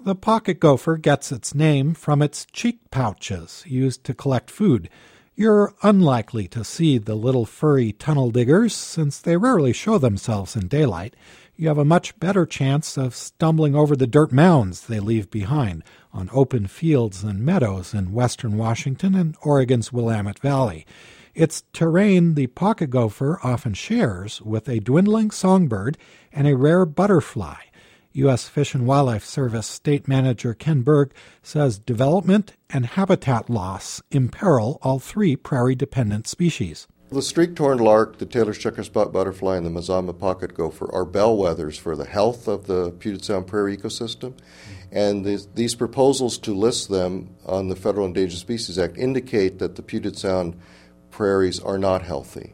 The pocket gopher gets its name from its cheek pouches used to collect food. You're unlikely to see the little furry tunnel diggers since they rarely show themselves in daylight. You have a much better chance of stumbling over the dirt mounds they leave behind on open fields and meadows in western Washington and Oregon's Willamette Valley. It's terrain the pocket gopher often shares with a dwindling songbird and a rare butterfly. U.S. Fish and Wildlife Service State Manager Ken Berg says development and habitat loss imperil all three prairie-dependent species. The streaked-horned lark, the Taylor's checkerspot butterfly, and the Mazama pocket gopher are bellwethers for the health of the Puget Sound prairie ecosystem. And these proposals to list them on the Federal Endangered Species Act indicate that the Puget Sound prairies are not healthy.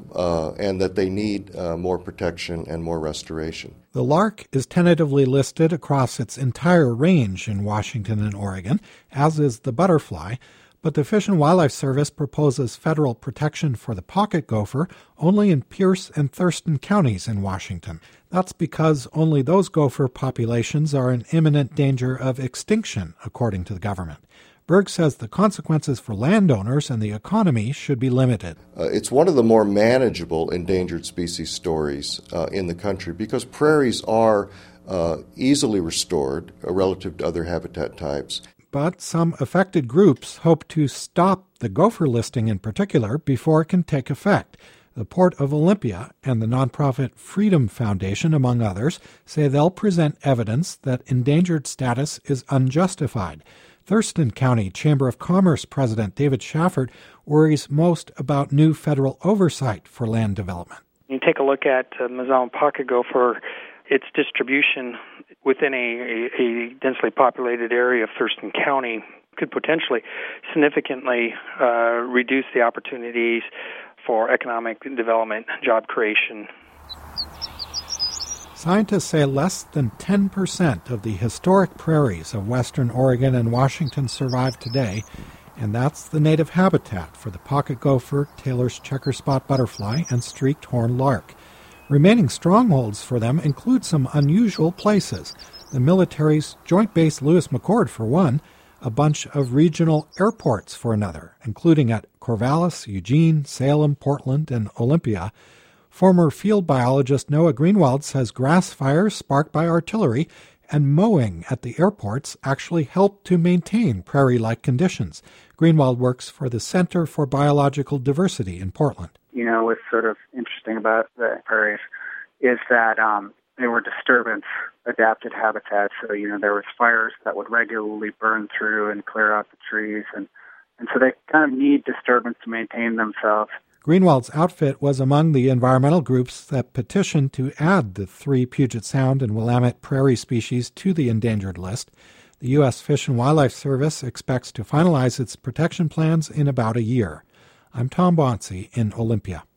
And that they need more protection and more restoration. The lark is tentatively listed across its entire range in Washington and Oregon, as is the butterfly, but the Fish and Wildlife Service proposes federal protection for the pocket gopher only in Pierce and Thurston counties in Washington. That's because only those gopher populations are in imminent danger of extinction, according to the government. Berg says the consequences for landowners and the economy should be limited. It's one of the more manageable endangered species stories in the country because prairies are easily restored relative to other habitat types. But some affected groups hope to stop the gopher listing in particular before it can take effect. The Port of Olympia and the nonprofit Freedom Foundation, among others, say they'll present evidence that endangered status is unjustified. Thurston County Chamber of Commerce President David Schaffert worries most about new federal oversight for land development. You take a look at Mazama pocket gopher, its distribution within a densely populated area of Thurston County could potentially significantly reduce the opportunities for economic development, job creation. Scientists say less than 10% of the historic prairies of western Oregon and Washington survive today, and that's the native habitat for the pocket gopher, Taylor's checkerspot butterfly, and streaked horned lark. Remaining strongholds for them include some unusual places. The military's Joint Base Lewis McChord for one, a bunch of regional airports for another, including at Corvallis, Eugene, Salem, Portland, and Olympia. Former field biologist Noah Greenwald says grass fires sparked by artillery and mowing at the airports actually help to maintain prairie-like conditions. Greenwald works for the Center for Biological Diversity in Portland. You know, what's sort of interesting about the prairies is that they were disturbance-adapted habitats. So, there was fires that would regularly burn through and clear out the trees. And so they kind of need disturbance to maintain themselves. Greenwald's outfit was among the environmental groups that petitioned to add the three Puget Sound and Willamette prairie species to the endangered list. The U.S. Fish and Wildlife Service expects to finalize its protection plans in about a year. I'm Tom Bonsi in Olympia.